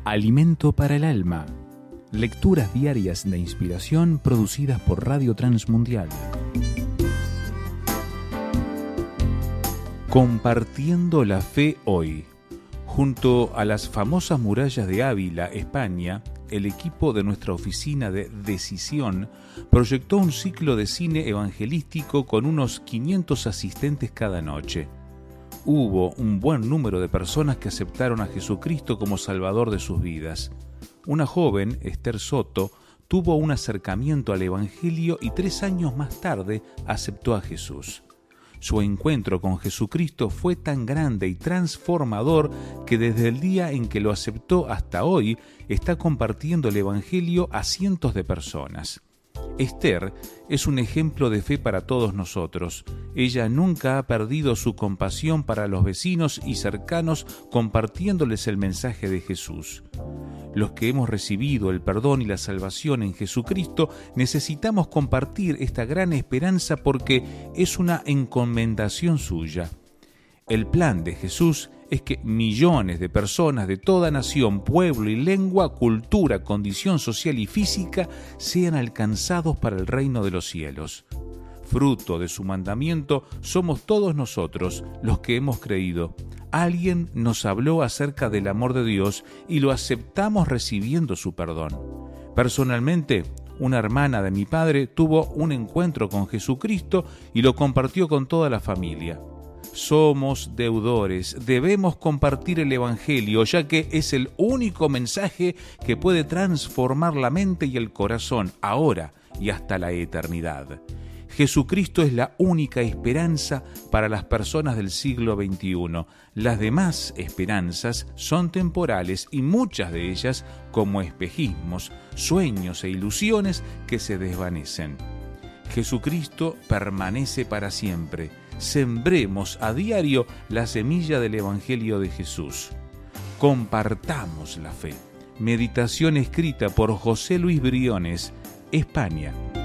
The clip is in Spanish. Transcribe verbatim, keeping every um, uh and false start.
Alimento para el alma. Lecturas diarias de inspiración producidas por Radio Transmundial. Compartiendo la fe hoy. Junto a las famosas murallas de Ávila, España, el equipo de nuestra oficina de Decisión proyectó un ciclo de cine evangelístico con unos quinientos asistentes cada noche. Hubo un buen número de personas que aceptaron a Jesucristo como Salvador de sus vidas. Una joven, Esther Soto, tuvo un acercamiento al Evangelio y tres años más tarde aceptó a Jesús. Su encuentro con Jesucristo fue tan grande y transformador que desde el día en que lo aceptó hasta hoy está compartiendo el Evangelio a cientos de personas. Esther es un ejemplo de fe para todos nosotros. Ella nunca ha perdido su compasión para los vecinos y cercanos compartiéndoles el mensaje de Jesús. Los que hemos recibido el perdón y la salvación en Jesucristo necesitamos compartir esta gran esperanza porque es una encomendación suya. El plan de Jesús es que millones de personas de toda nación, pueblo y lengua, cultura, condición social y física sean alcanzados para el reino de los cielos. Fruto de su mandamiento somos todos nosotros los que hemos creído. Alguien nos habló acerca del amor de Dios y lo aceptamos recibiendo su perdón. Personalmente, una hermana de mi padre tuvo un encuentro con Jesucristo y lo compartió con toda la familia. Somos deudores, debemos compartir el Evangelio, ya que es el único mensaje que puede transformar la mente y el corazón, ahora y hasta la eternidad. Jesucristo es la única esperanza para las personas del siglo veintiuno. Las demás esperanzas son temporales y muchas de ellas como espejismos, sueños e ilusiones que se desvanecen. Jesucristo permanece para siempre. Sembremos a diario la semilla del Evangelio de Jesús. Compartamos la fe. Meditación escrita por José Luis Briones, España.